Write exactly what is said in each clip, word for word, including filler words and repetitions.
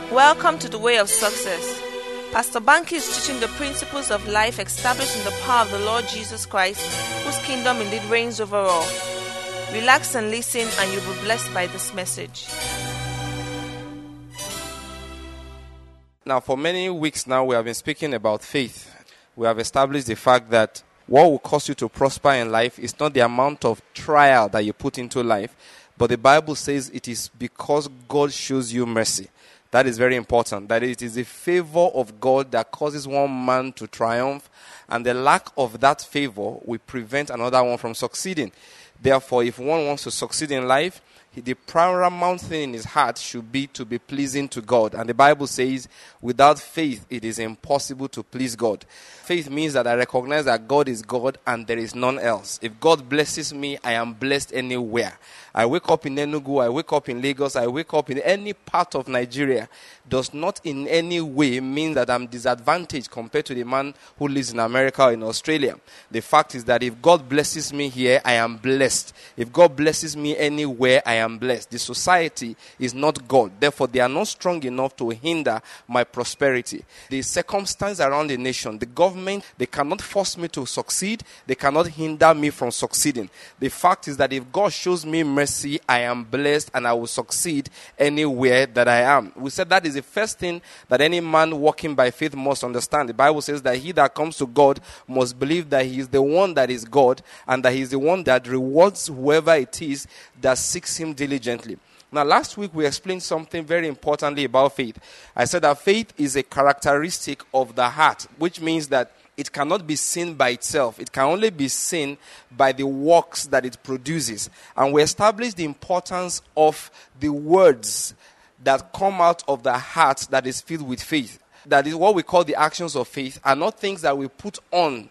Welcome to the Way of Success. Pastor Banky is teaching the principles of life established in the power of the Lord Jesus Christ, whose kingdom indeed reigns over all. Relax and listen, and you'll be blessed by this message. Now, for many weeks now, we have been speaking about faith. We have established the fact that what will cause you to prosper in life is not the amount of trial that you put into life, but the Bible says it is because God shows you mercy. That is very important. That it is the favor of God that causes one man to triumph, and the lack of that favor will prevent another one from succeeding. Therefore, if one wants to succeed in life, the paramount thing in his heart should be to be pleasing to God. And the Bible says, without faith, it is impossible to please God. Faith means that I recognize that God is God and there is none else. If God blesses me, I am blessed anywhere. I wake up in Enugu, I wake up in Lagos, I wake up in any part of Nigeria, does not in any way mean that I'm disadvantaged compared to the man who lives in America or in Australia. The fact is that if God blesses me here, I am blessed. If God blesses me anywhere, I am blessed. The society is not God. Therefore, they are not strong enough to hinder my prosperity. The circumstance around the nation, the government, they cannot force me to succeed. They cannot hinder me from succeeding. The fact is that if God shows me mercy, I am blessed and I will succeed anywhere that I am. We said that is the first thing that any man walking by faith must understand. The Bible says that he that comes to God must believe that he is the one that is God and that he is the one that rewards whoever it is that seeks him diligently. Now, last week we explained something very importantly about faith. I said that faith is a characteristic of the heart, which means that it cannot be seen by itself. It can only be seen by the works that it produces. And we established the importance of the words that come out of the heart that is filled with faith. That is what we call the actions of faith, are not things that we put on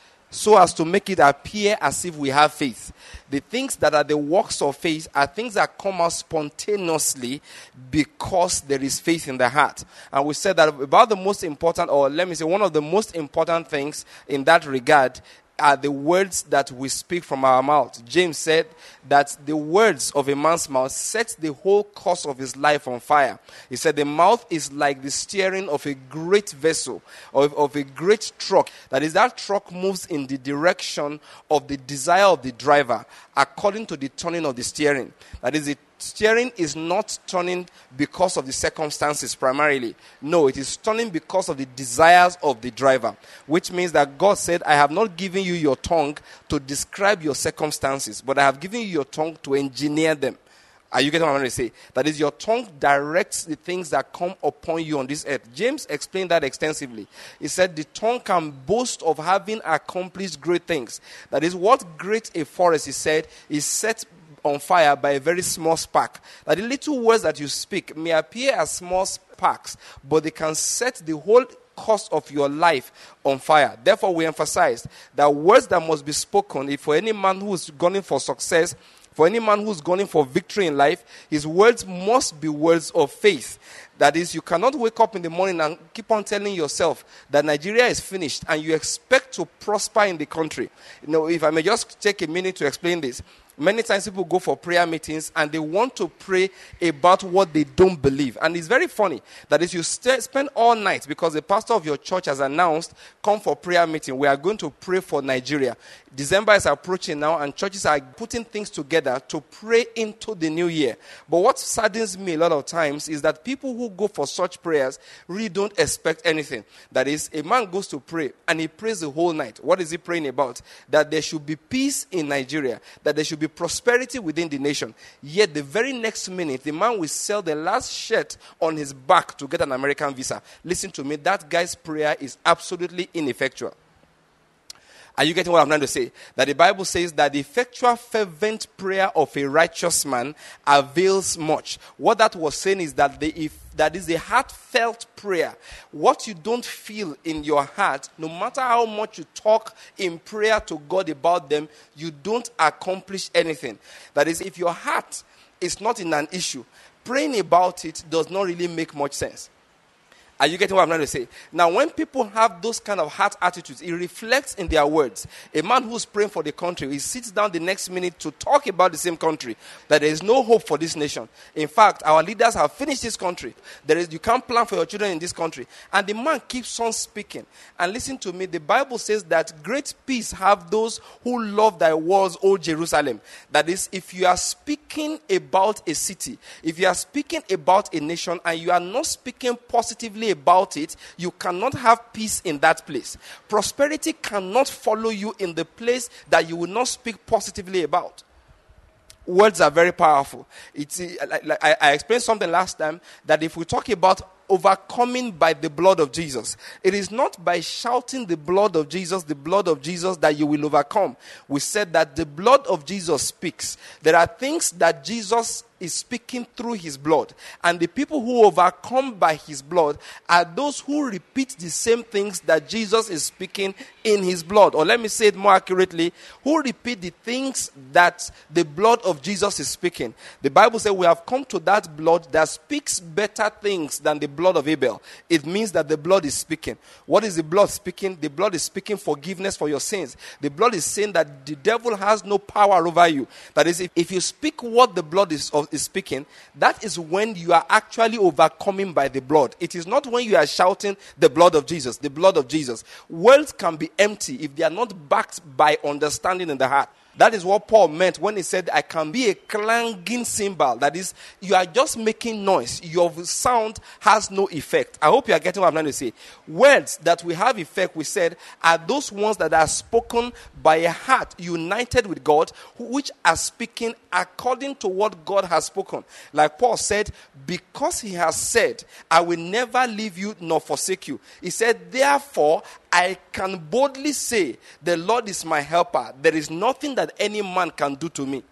so as to make it appear as if we have faith. The things that are the works of faith are things that come out spontaneously because there is faith in the heart. And we said that about the most important, or let me say one of the most important things in that regard are the words that we speak from our mouth. James said that the words of a man's mouth sets the whole course of his life on fire. He said the mouth is like the steering of a great vessel, of, of a great truck. That is, that truck moves in the direction of the desire of the driver according to the turning of the steering. That is, the steering is not turning because of the circumstances primarily. No, it is turning because of the desires of the driver. Which means that God said, I have not given you your tongue to describe your circumstances, but I have given you your tongue to engineer them. Are you getting what I'm trying to say? That is, your tongue directs the things that come upon you on this earth. James explained that extensively. He said the tongue can boast of having accomplished great things. That is, what great a forest, he said, is set on fire by a very small spark. That the little words that you speak may appear as small sparks, but they can set the whole course of your life on fire. Therefore, we emphasized that words that must be spoken, if for any man who is gunning for success, for any man who's gunning for victory in life, his words must be words of faith. That is, you cannot wake up in the morning and keep on telling yourself that Nigeria is finished and you expect to prosper in the country. You know, if I may just take a minute to explain this. Many times people go for prayer meetings and they want to pray about what they don't believe. And it's very funny that if you st- spend all night, because the pastor of your church has announced, come for prayer meeting, we are going to pray for Nigeria. December is approaching now and churches are putting things together to pray into the new year. But what saddens me a lot of times is that people who go for such prayers really don't expect anything. That is, a man goes to pray and he prays the whole night. What is he praying about? That there should be peace in Nigeria, that there should be prosperity within the nation. Yet the very next minute, the man will sell the last shirt on his back to get an American visa. Listen to me, that guy's prayer is absolutely ineffectual. Are you getting what I'm trying to say? That the Bible says that the effectual fervent prayer of a righteous man avails much. What that was saying is that the if that is a heartfelt prayer. What you don't feel in your heart, no matter how much you talk in prayer to God about them, you don't accomplish anything. That is, if your heart is not in an issue, praying about it does not really make much sense. Are you getting what I'm trying to say? Now, when people have those kind of heart attitudes, it reflects in their words. A man who's praying for the country, he sits down the next minute to talk about the same country, that there is no hope for this nation. In fact, our leaders have finished this country. There is, you can't plan for your children in this country. And the man keeps on speaking. And listen to me, the Bible says that great peace have those who love thy walls, O Jerusalem. That is, if you are speaking about a city, if you are speaking about a nation, and you are not speaking positively about it, you cannot have peace in that place. Prosperity cannot follow you in the place that you will not speak positively about. Words are very powerful. It's like, like I, I explained something last time, that if we talk about overcoming by the blood of Jesus, it is not by shouting the blood of Jesus, the blood of Jesus, that you will overcome. We said that the blood of Jesus speaks. There are things that Jesus is speaking through his blood, and the people who overcome by his blood are those who repeat the same things that Jesus is speaking in his blood. Or let me say it more accurately, who repeat the things that the blood of Jesus is speaking. The Bible says we have come to that blood that speaks better things than the blood of Abel. It means that the blood is speaking. What is the blood speaking? The blood is speaking forgiveness for your sins. The blood is saying that the devil has no power over you. That is, if, if you speak what the blood is of is speaking, that is when you are actually overcoming by the blood. It is not when you are shouting the blood of Jesus, the blood of Jesus. Words can be empty if they are not backed by understanding in the heart. That is what Paul meant when he said, I can be a clanging cymbal. That is, you are just making noise. Your sound has no effect. I hope you are getting what I'm trying to say. Words that will have effect, we said, are those ones that are spoken by a heart united with God, which are speaking according to what God has spoken. Like Paul said, because he has said, I will never leave you nor forsake you. He said, therefore, I can boldly say, the Lord is my helper. There is nothing that any man can do to me.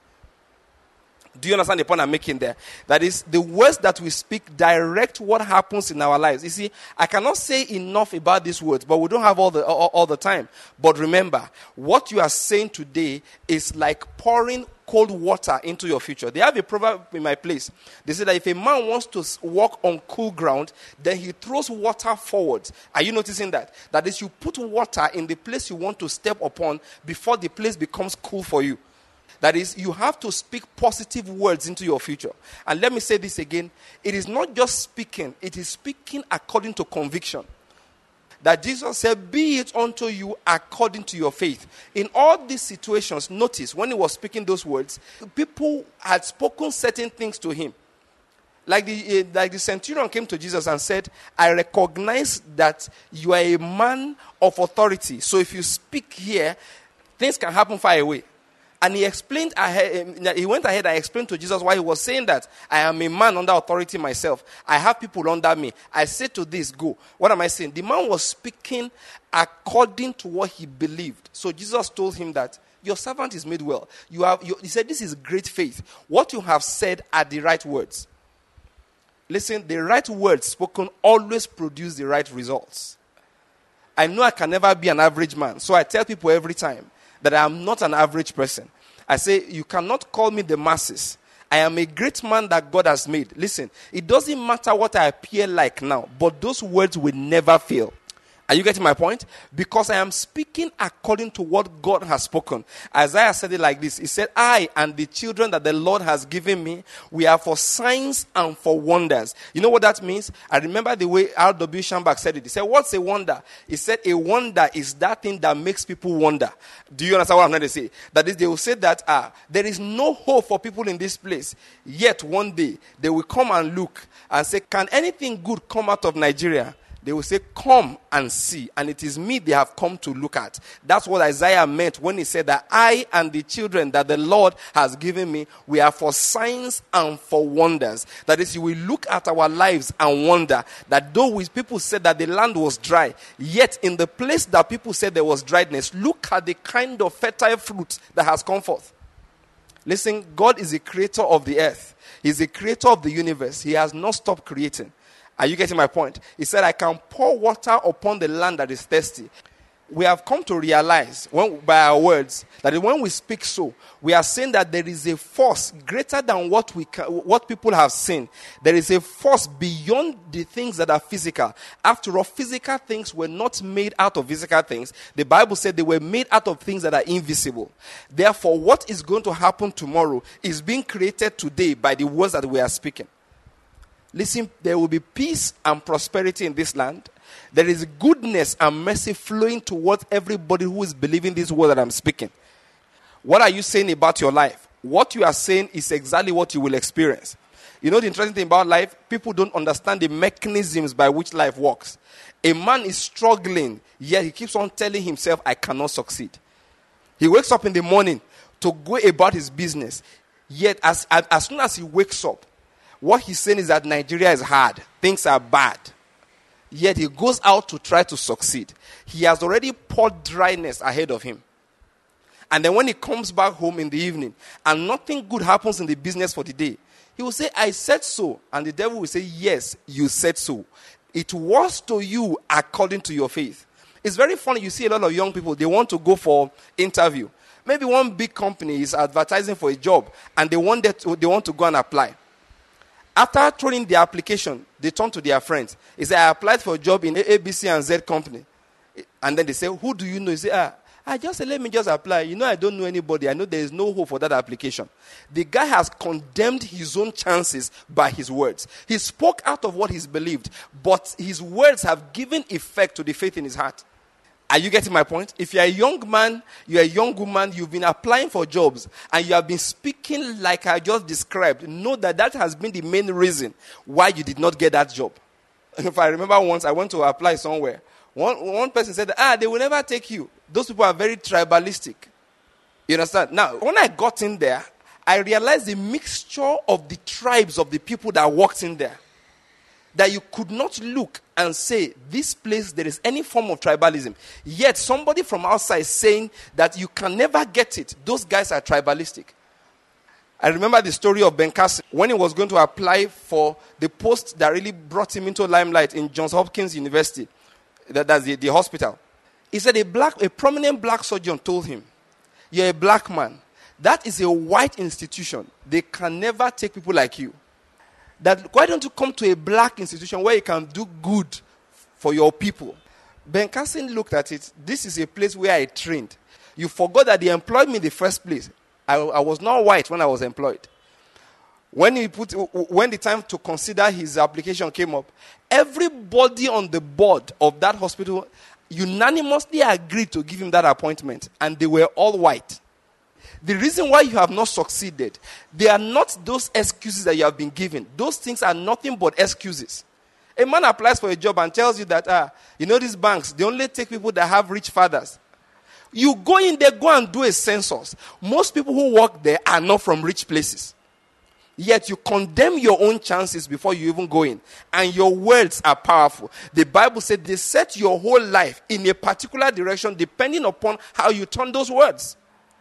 Do you understand the point I'm making there? That is, the words that we speak direct what happens in our lives. You see, I cannot say enough about these words, but we don't have all the all, all the time. But remember, what you are saying today is like pouring cold water into your future. They have a proverb in my place. They say that if a man wants to walk on cool ground, then he throws water forward. Are you noticing that? That is, you put water in the place you want to step upon before the place becomes cool for you. That is, you have to speak positive words into your future. And let me say this again. It is not just speaking. It is speaking according to conviction. That Jesus said, be it unto you according to your faith. In all these situations, notice, when he was speaking those words, people had spoken certain things to him. Like the, uh, like the centurion came to Jesus and said, I recognize that you are a man of authority. So if you speak here, things can happen far away. And he explained, ahead, he went ahead and explained to Jesus why he was saying that. I am a man under authority myself. I have people under me. I say to this, go. What am I saying? The man was speaking according to what he believed. So Jesus told him that your servant is made well. You have. You, he said, this is great faith. What you have said are the right words. Listen, the right words spoken always produce the right results. I know I can never be an average man. So I tell people every time that I am not an average person. I say, you cannot call me the masses. I am a great man that God has made. Listen, it doesn't matter what I appear like now, but those words will never fail. Are you getting my point? Because I am speaking according to what God has spoken. Isaiah said it like this. He said, I and the children that the Lord has given me, we are for signs and for wonders. You know what that means? I remember the way R W Schambach said it. He said, what's a wonder? He said, a wonder is that thing that makes people wonder. Do you understand what I'm trying to say? That is, they will say that ah, there is no hope for people in this place. Yet one day, they will come and look and say, can anything good come out of Nigeria? They will say, come and see. And it is me they have come to look at. That's what Isaiah meant when he said that I and the children that the Lord has given me, we are for signs and for wonders. That is, you will look at our lives and wonder that though we, people said that the land was dry, yet in the place that people said there was dryness, look at the kind of fertile fruit that has come forth. Listen, God is the creator of the earth. He's the creator of the universe. He has not stopped creating. Are you getting my point? He said, I can pour water upon the land that is thirsty. we have come to realize when, by our words that when we speak so, we are saying that there is a force greater than what we can, what people have seen. There is a force beyond the things that are physical. After all, physical things were not made out of physical things. The Bible said they were made out of things that are invisible. Therefore, what is going to happen tomorrow is being created today by the words that we are speaking. Listen, there will be peace and prosperity in this land. There is goodness and mercy flowing towards everybody who is believing this word that I'm speaking. What are you saying about your life? What you are saying is exactly what you will experience. You know the interesting thing about life? People don't understand the mechanisms by which life works. A man is struggling, yet he keeps on telling himself, I cannot succeed. He wakes up in the morning to go about his business. Yet as, as, as soon as he wakes up, what he's saying is that Nigeria is hard. Things are bad. Yet he goes out to try to succeed. He has already poured dryness ahead of him. And then when he comes back home in the evening and nothing good happens in the business for the day, he will say, I said so. And the devil will say, yes, you said so. It was to you according to your faith. It's very funny. You see a lot of young people, they want to go for interview. Maybe one big company is advertising for a job and they want, to, they want to go and apply. After throwing the application, they turn to their friends. They say, I applied for a job in A, B, C, and Z company. And then they say, who do you know? You say, ah, I just say, let me just apply. You know, I don't know anybody. I know there is no hope for that application. The guy has condemned his own chances by his words. He spoke out of what he's believed, but his words have given effect to the faith in his heart. Are you getting my point? If you're a young man, you're a young woman, you've been applying for jobs, and you have been speaking like I just described, know that that has been the main reason why you did not get that job. If I remember once, I went to apply somewhere. One, one person said, ah, they will never take you. Those people are very tribalistic. You understand? Now, when I got in there, I realized the mixture of the tribes of the people that walked in there. That you could not look and say, this place, there is any form of tribalism. Yet somebody from outside saying that you can never get it. Those guys are tribalistic. I remember the story of Ben Carson when he was going to apply for the post that really brought him into limelight in Johns Hopkins University. That, that's the, the hospital. He said a black, a prominent black surgeon told him, you're a black man. That is a white institution. They can never take people like you. That why don't you come to a black institution where you can do good for your people? Ben Carson looked at it. This is a place where I trained. You forgot that they employed me in the first place. I, I was not white when I was employed. When he put, when the time to consider his application came up, everybody on the board of that hospital unanimously agreed to give him that appointment, and they were all white. The reason why you have not succeeded, they are not those excuses that you have been given. Those things are nothing but excuses. A man applies for a job and tells you that, ah, you know these banks, they only take people that have rich fathers. You go in there, go and do a census. Most people who work there are not from rich places. Yet you condemn your own chances before you even go in. And your words are powerful. The Bible said they set your whole life in a particular direction depending upon how you turn those words.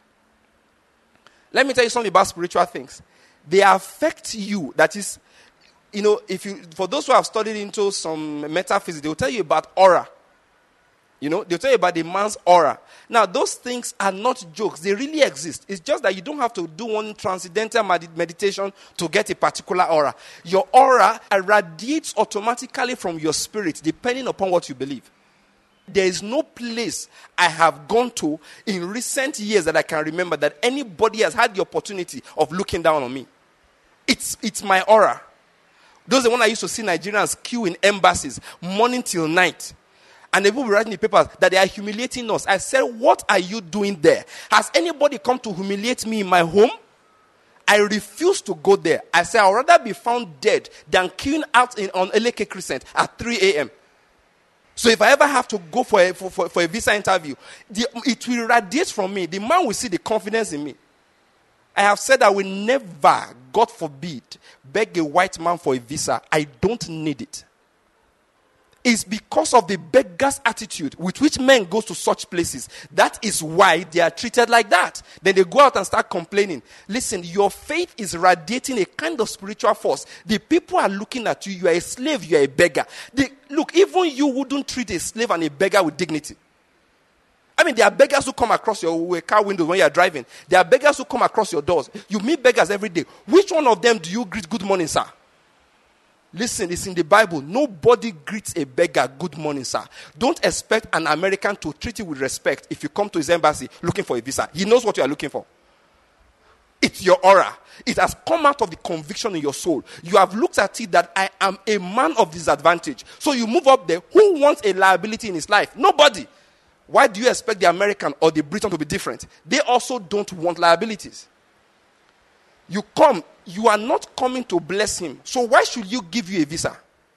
Let me tell you something about spiritual things. They affect you. That is, you know, if you for those who have studied into some metaphysics, they will tell you about aura. You know, they'll tell you about the man's aura. Now, those things are not jokes. They really exist. It's just that you don't have to do one transcendental med- meditation to get a particular aura. Your aura radiates automatically from your spirit, depending upon what you believe. There is no place I have gone to in recent years that I can remember that anybody has had the opportunity of looking down on me. It's, it's my aura. Those are the ones I used to see Nigerians queue in embassies, morning till night. And they will be writing in the papers that they are humiliating us. I said, what are you doing there? Has anybody come to humiliate me in my home? I refuse to go there. I said, I would rather be found dead than queuing out in, on L A K Crescent at three a.m. So if I ever have to go for a, for, for, for a visa interview, the, it will radiate from me. The man will see the confidence in me. I have said I will never, God forbid, beg a white man for a visa. I don't need it. It's because of the beggar's attitude with which men go to such places. That is why they are treated like that. Then they go out and start complaining. Listen, your faith is radiating a kind of spiritual force. The people are looking at you. You are a slave. You are a beggar. They, look, even you wouldn't treat a slave and a beggar with dignity. I mean, there are beggars who come across your car window when you are driving. There are beggars who come across your doors. You meet beggars every day. Which one of them do you greet good morning, sir? Listen, it's in the Bible. Nobody greets a beggar good morning, sir. Don't expect an American to treat you with respect if you come to his embassy looking for a visa. He knows what you are looking for. It's your aura. It has come out of the conviction in your soul. You have looked at it that I am a man of disadvantage. So you move up there. Who wants a liability in his life? Nobody. Why do you expect the American or the Briton to be different? They also don't want liabilities. You come, you are not coming to bless him. So why should you give you a visa?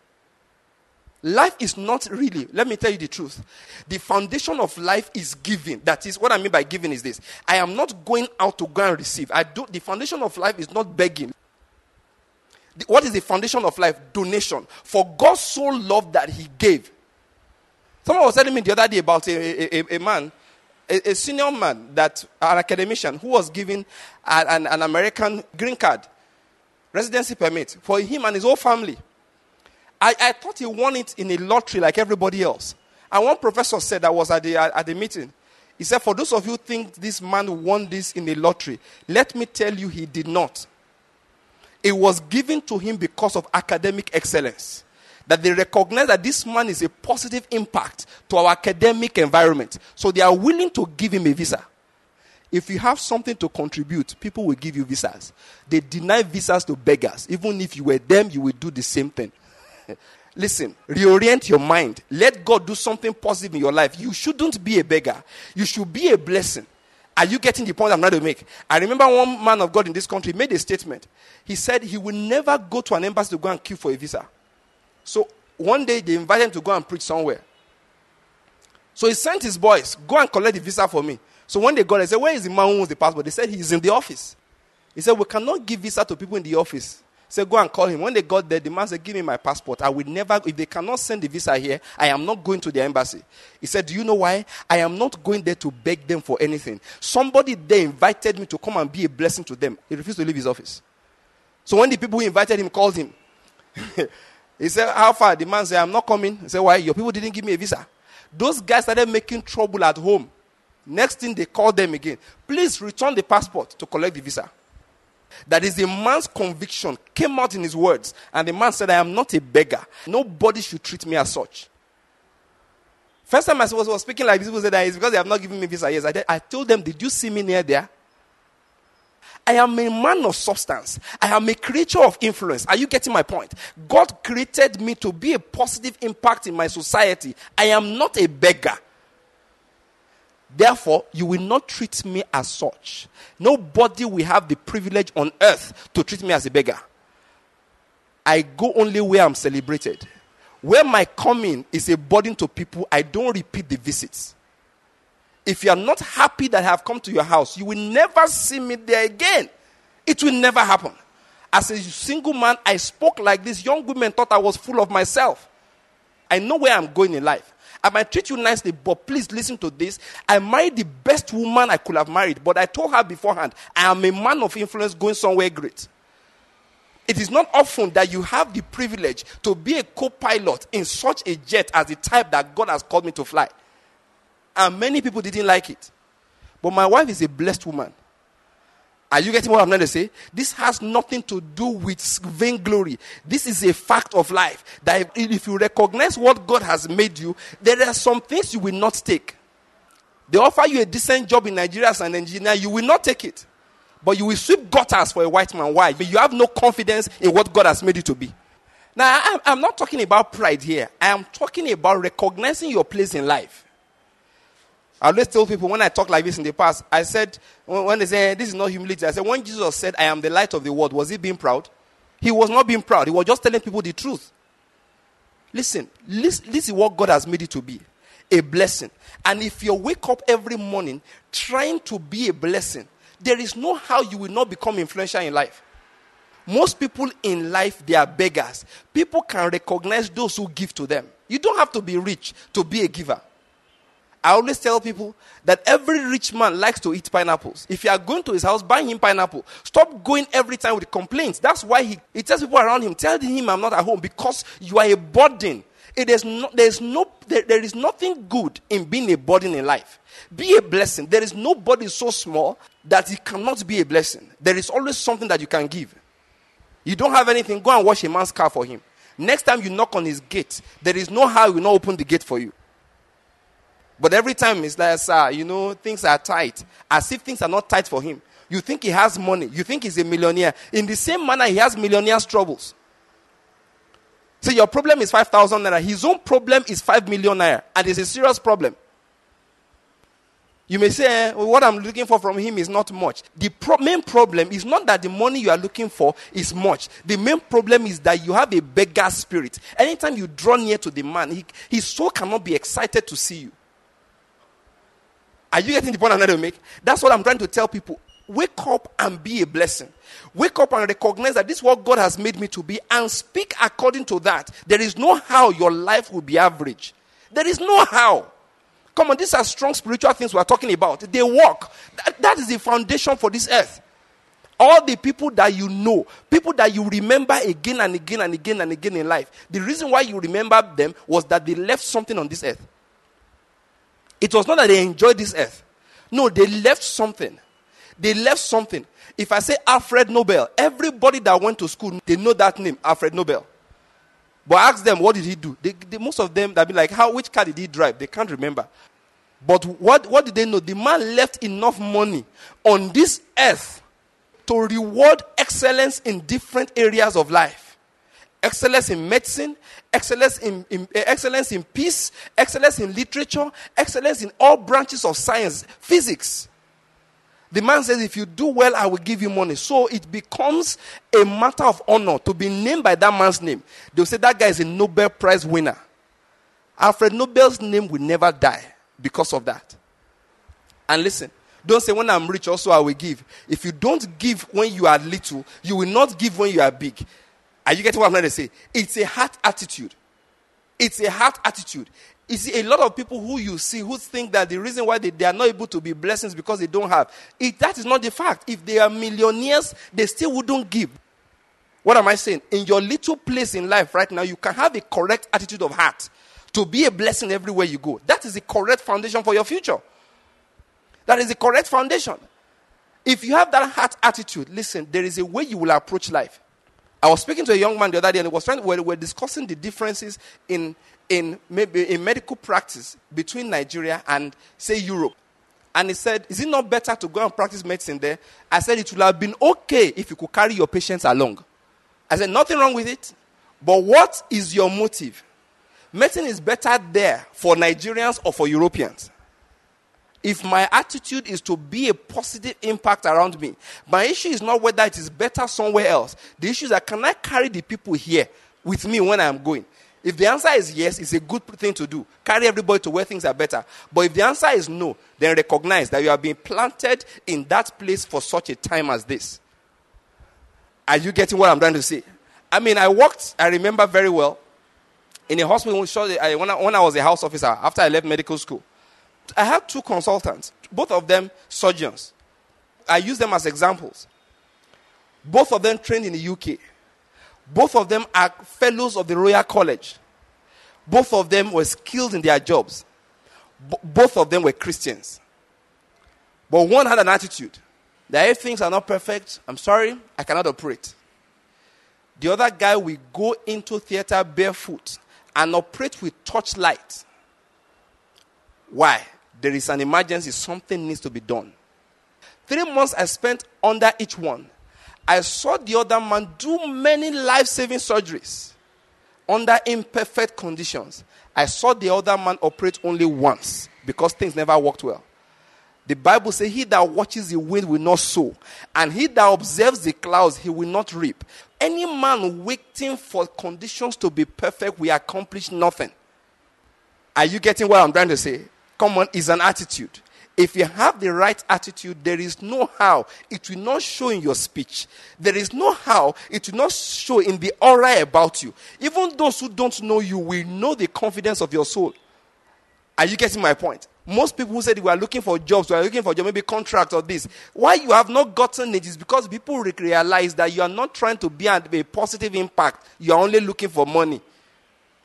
Life is not really, let me tell you the truth. The foundation of life is giving. That is, what I mean by giving is this. I am not going out to go and receive. I do, the foundation of life is not begging. The, what is the foundation of life? Donation. For God so loved that he gave. Someone was telling me the other day about a, a, a man, a, a senior man, that an academician who was given an, an, an American green card, residency permit for him and his whole family. I, I thought he won it in a lottery like everybody else. And one professor said that was at the, at the meeting. He said, for those of you who think this man won this in a lottery, let me tell you he did not. It was given to him because of academic excellence. That they recognize that this man is a positive impact to our academic environment. So they are willing to give him a visa. If you have something to contribute, people will give you visas. They deny visas to beggars. Even if you were them, you will do the same thing. Listen, reorient your mind. Let God do something positive in your life. You shouldn't be a beggar. You should be a blessing. Are you getting the point I'm trying to make? I remember one man of God in this country made a statement. He said he will never go to an embassy to go and queue for a visa. So one day they invited him to go and preach somewhere. So he sent his boys, go and collect the visa for me. So when they got it, they said, where is the man who owns the passport? They said, he's in the office. He said, we cannot give visa to people in the office. He said, go and call him. When they got there, the man said, give me my passport. I will never, if they cannot send the visa here, I am not going to the embassy. He said, do you know why? I am not going there to beg them for anything. Somebody there invited me to come and be a blessing to them. He refused to leave his office. So when the people who invited him called him, he said, how far? The man said, I'm not coming. He said, why? Your people didn't give me a visa. Those guys started making trouble at home. Next thing, they called them again. Please return the passport to collect the visa. That is the man's conviction. Came out in his words. And the man said, I am not a beggar. Nobody should treat me as such. First time I was, was speaking like this, people said that it's because they have not given me visa. Yes, I, did. I told them, did you see me near there? I am a man of substance. I am a creature of influence. Are you getting my point? God created me to be a positive impact in my society. I am not a beggar. Therefore, you will not treat me as such. Nobody will have the privilege on earth to treat me as a beggar. I go only where I'm celebrated. Where my coming is a burden to people, I don't repeat the visits. If you are not happy that I have come to your house, you will never see me there again. It will never happen. As a single man, I spoke like this. Young women thought I was full of myself. I know where I'm going in life. I might treat you nicely, but please listen to this. I married the best woman I could have married, but I told her beforehand, I am a man of influence going somewhere great. It is not often that you have the privilege to be a co-pilot in such a jet as the type that God has called me to fly. And many people didn't like it. But my wife is a blessed woman. Are you getting what I'm trying to say? This has nothing to do with vainglory. This is a fact of life. That if you recognize what God has made you, there are some things you will not take. They offer you a decent job in Nigeria as an engineer, you will not take it. But you will sweep gutters for a white man. Why? But you have no confidence in what God has made you to be. Now, I'm not talking about pride here. I am talking about recognizing your place in life. I always tell people when I talk like this in the past, I said, when they say, this is not humility, I said, when Jesus said, I am the light of the world, was he being proud? He was not being proud. He was just telling people the truth. Listen, this, this is what God has made it to be. A blessing. And if you wake up every morning trying to be a blessing, there is no how you will not become influential in life. Most people in life, they are beggars. People can recognize those who give to them. You don't have to be rich to be a giver. I always tell people that every rich man likes to eat pineapples. If you are going to his house, buy him pineapple. Stop going every time with complaints. That's why he, he tells people around him, tell him I'm not at home because you are a burden. It is no, there is no, there, there is nothing good in being a burden in life. Be a blessing. There is nobody so small that he cannot be a blessing. There is always something that you can give. You don't have anything, go and wash a man's car for him. Next time you knock on his gate, there is no how he will not open the gate for you. But every time it's like, sir, you know, things are tight. As if things are not tight for him. You think he has money. You think he's a millionaire. In the same manner, he has millionaire's troubles. So your problem is five thousand naira. His own problem is five million naira. And it's a serious problem. You may say, eh, well, what I'm looking for from him is not much. The pro- main problem is not that the money you are looking for is much. The main problem is that you have a beggar spirit. Anytime you draw near to the man, he, his soul cannot be excited to see you. Are you getting the point I'm trying to make? That's what I'm trying to tell people. Wake up and be a blessing. Wake up and recognize that this is what God has made me to be and speak according to that. There is no how your life will be average. There is no how. Come on, these are strong spiritual things we are talking about. They work. That, that is the foundation for this earth. All the people that you know, people that you remember again and again and again and again in life, the reason why you remember them was that they left something on this earth. It was not that they enjoyed this earth. No, they left something. They left something. If I say Alfred Nobel, everybody that went to school, they know that name, Alfred Nobel. But ask them, what did he do? They, they, most of them, they'll be like, how, which car did he drive? They can't remember. But what, what did they know? The man left enough money on this earth to reward excellence in different areas of life. Excellence in medicine, excellence in, in uh, excellence in peace, excellence in literature, excellence in all branches of science, physics. The man says, if you do well, I will give you money. So it becomes a matter of honor to be named by that man's name. They'll say that guy is a Nobel Prize winner. Alfred Nobel's name will never die because of that. And listen, don't say when I'm rich also I will give. If you don't give when you are little, you will not give when you are big. Are you getting what I'm trying to say? It's a heart attitude. It's a heart attitude. You see, a lot of people who you see who think that the reason why they, they are not able to be blessings because they don't have. It, that is not the fact. If they are millionaires, they still wouldn't give. What am I saying? In your little place in life right now, you can have a correct attitude of heart to be a blessing everywhere you go. That is the correct foundation for your future. That is the correct foundation. If you have that heart attitude, listen, there is a way you will approach life. I was speaking to a young man the other day and he was trying, we were discussing the differences in in maybe in medical practice between Nigeria and, say, Europe. And he said, is it not better to go and practice medicine there? I said, it would have been okay if you could carry your patients along. I said, nothing wrong with it. But what is your motive? Medicine is better there for Nigerians or for Europeans. If my attitude is to be a positive impact around me, my issue is not whether it is better somewhere else. The issue is that can I carry the people here with me when I am going? If the answer is yes, it's a good thing to do. Carry everybody to where things are better. But if the answer is no, then recognize that you have been planted in that place for such a time as this. Are you getting what I'm trying to say? I mean, I worked, I remember very well, in a hospital when I, when I was a house officer after I left medical school. I had two consultants, both of them surgeons. I use them as examples. Both of them trained in the U K. Both of them are fellows of the Royal College. Both of them were skilled in their jobs. B- both of them were Christians. But one had an attitude that if things are not perfect, I'm sorry, I cannot operate. The other guy will go into theater barefoot and operate with torchlight. Why? There is an emergency. Something needs to be done. Three months I spent under each one. I saw the other man do many life-saving surgeries under imperfect conditions. I saw the other man operate only once because things never worked well. The Bible says, he that watches the wind will not sow, and he that observes the clouds, he will not reap. Any man waiting for conditions to be perfect will accomplish nothing. Are you getting what I'm trying to say? Come on, it's an attitude. If you have the right attitude, there is no how it will not show in your speech. There is no how it will not show in the aura about you. Even those who don't know you will know the confidence of your soul. Are you getting my point? Most people who said we are looking for jobs, we are looking for jobs, maybe contracts or this. Why you have not gotten it is because people realize that you are not trying to be a positive impact. You are only looking for money.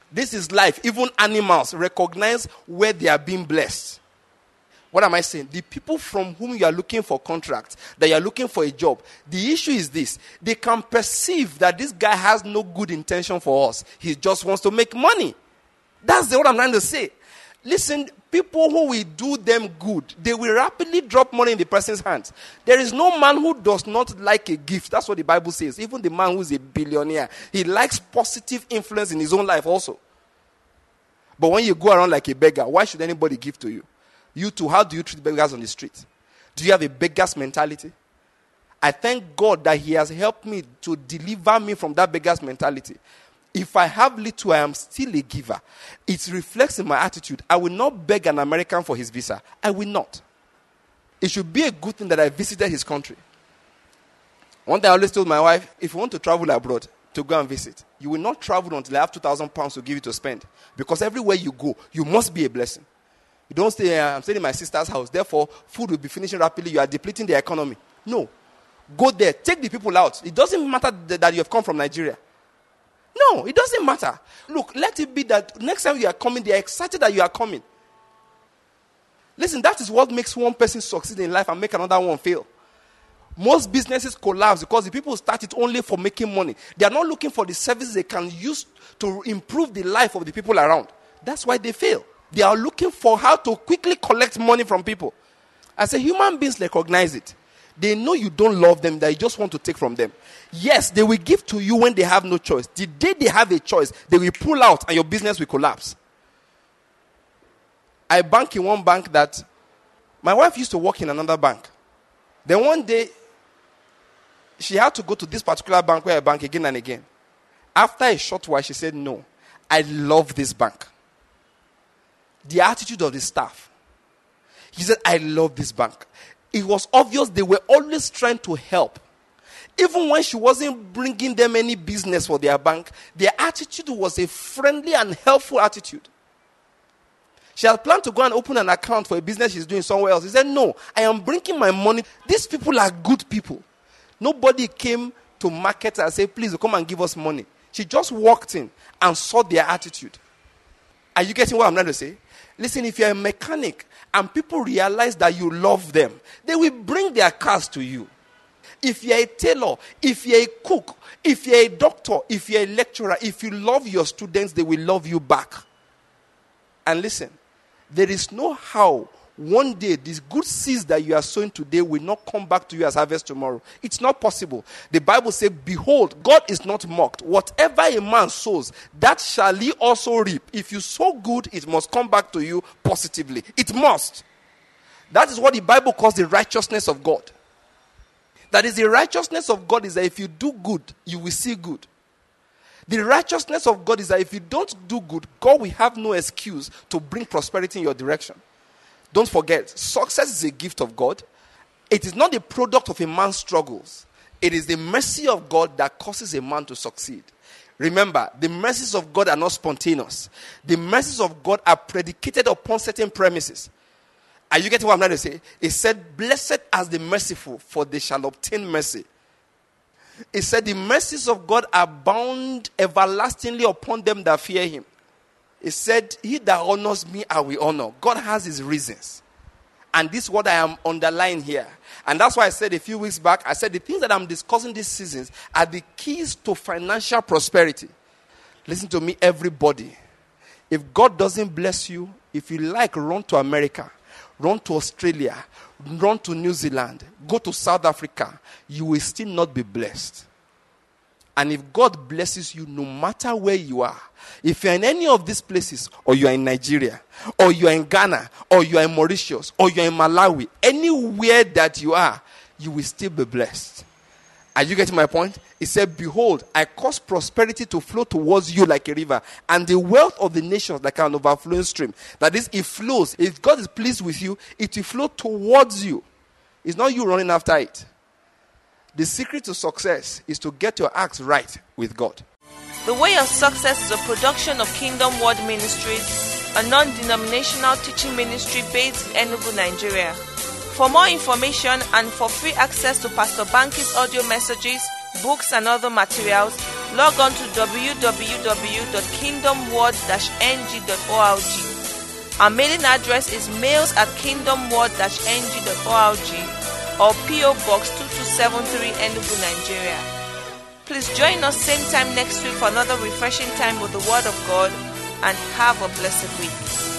This is life. Even animals recognize where they are being blessed. What am I saying? The people from whom you are looking for contracts, that you are looking for a job, the issue is this. They can perceive that this guy has no good intention for us. He just wants to make money. That's what I'm trying to say. Listen, people who will do them good, they will rapidly drop money in the person's hands. There is no man who does not like a gift. That's what the Bible says. Even the man who is a billionaire, he likes positive influence in his own life also. But when you go around like a beggar, why should anybody give to you? You too, how do you treat beggars on the street? Do you have a beggar's mentality? I thank God that he has helped me to deliver me from that beggar's mentality. If I have little, I am still a giver. It reflects in my attitude. I will not beg an American for his visa. I will not. It should be a good thing that I visited his country. One day I always told my wife, if you want to travel abroad to go and visit, you will not travel until I have two thousand pounds to give you to spend. Because everywhere you go, you must be a blessing. You don't stay, uh, I'm staying in my sister's house. Therefore, food will be finishing rapidly. You are depleting the economy. No. Go there. Take the people out. It doesn't matter th- that you have come from Nigeria. No, it doesn't matter. Look, let it be that next time you are coming, they are excited that you are coming. Listen, that is what makes one person succeed in life and make another one fail. Most businesses collapse because the people start it only for making money. They are not looking for the services they can use to improve the life of the people around. That's why they fail. They are looking for how to quickly collect money from people. As a human beings recognize it. They know you don't love them, that you just want to take from them. Yes, they will give to you when they have no choice. The day they have a choice, they will pull out and your business will collapse. I bank in one bank that my wife used to work in another bank. Then one day, she had to go to this particular bank where I bank again and again. After a short while, she said, no, I love this bank. The attitude of the staff. He said, I love this bank. It was obvious they were always trying to help. Even when she wasn't bringing them any business for their bank, their attitude was a friendly and helpful attitude. She had planned to go and open an account for a business she's doing somewhere else. He said, no, I am bringing my money. These people are good people. Nobody came to market her and said, please come and give us money. She just walked in and saw their attitude. Are you getting what I'm trying to say? Listen, if you're a mechanic and people realize that you love them, they will bring their cars to you. If you're a tailor, if you're a cook, if you're a doctor, if you're a lecturer, if you love your students, they will love you back. And listen, there is no how one day these good seeds that you are sowing today will not come back to you as harvest tomorrow. It's not possible. The Bible says, behold, God is not mocked. Whatever a man sows, that shall he also reap. If you sow good, it must come back to you positively. It must. That is what the Bible calls the righteousness of God. That is, the righteousness of God is that if you do good, you will see good. The righteousness of God is that if you don't do good, God will have no excuse to bring prosperity in your direction. Don't forget, success is a gift of God. It is not the product of a man's struggles. It is the mercy of God that causes a man to succeed. Remember, the mercies of God are not spontaneous. The mercies of God are predicated upon certain premises. Are you getting what I'm trying to say? It said, blessed as the merciful, for they shall obtain mercy. It said, the mercies of God are bound everlastingly upon them that fear him. It said, he that honors me, I will honor. God has his reasons. And this is what I am underlying here. And that's why I said a few weeks back, I said the things that I'm discussing these seasons are the keys to financial prosperity. Listen to me, everybody. If God doesn't bless you, if you like, run to America, run to Australia, run to New Zealand, go to South Africa, you will still not be blessed. And if God blesses you, no matter where you are, if you're in any of these places, or you're in Nigeria, or you're in Ghana, or you're in Mauritius, or you're in Malawi, anywhere that you are, you will still be blessed. Are you getting my point? It said, behold, I cause prosperity to flow towards you like a river, and the wealth of the nations like an overflowing stream. That is, it flows. If God is pleased with you, it will flow towards you. It's not you running after it. The secret to success is to get your acts right with God. The Way of Success is a production of Kingdom Word Ministries, a non-denominational teaching ministry based in Enugu, Nigeria. For more information and for free access to Pastor Banky's audio messages, books, and other materials, log on to w w w dot kingdom word dash n g dot org. Our mailing address is mails at kingdom word dash n g dot org or P O Box two two seven three Enugu, Nigeria. Please join us same time next week for another refreshing time with the Word of God, and have a blessed week.